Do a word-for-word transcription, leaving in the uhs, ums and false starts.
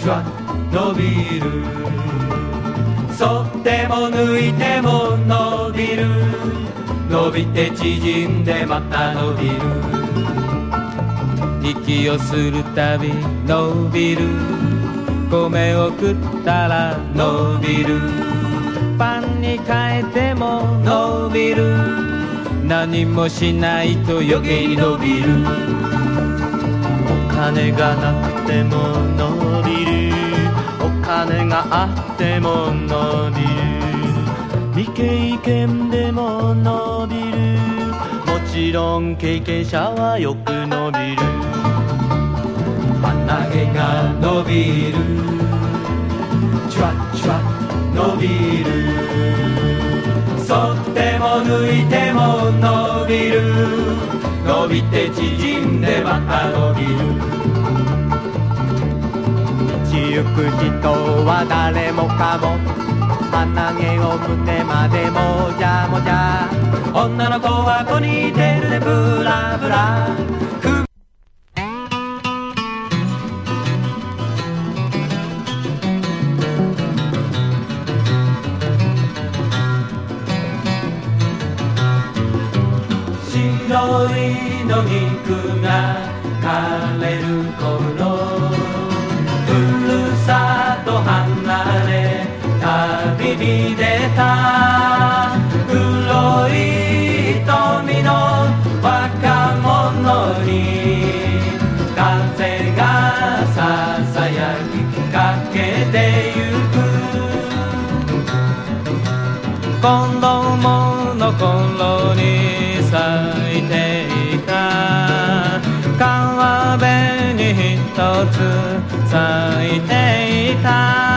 シュワ伸びる。反っても抜いても伸びる。伸びて縮んでまた伸びる。息をするたび伸びる。米を食ったら伸びる。パンに変えても伸びる。何もしないと余計に伸びる。 お金がなくても伸びる。お金があっても伸びる。未経験でも伸びる。もちろん経験者はよく伸びる。 鼻毛が伸びる。チュワチュワ伸びる。反っても抜いても伸びる。伸びて縮んでまた伸びる。 道行く人は誰もかも鼻毛を胸までもじゃもじゃ。 女の子はポニーテールでブラブラ。白いの肉が枯れる頃、ふるさと離れ旅に出た。黒い瞳の若者に風がささやきかけてゆく。子供の頃に咲いていた川辺に一つ咲いていた。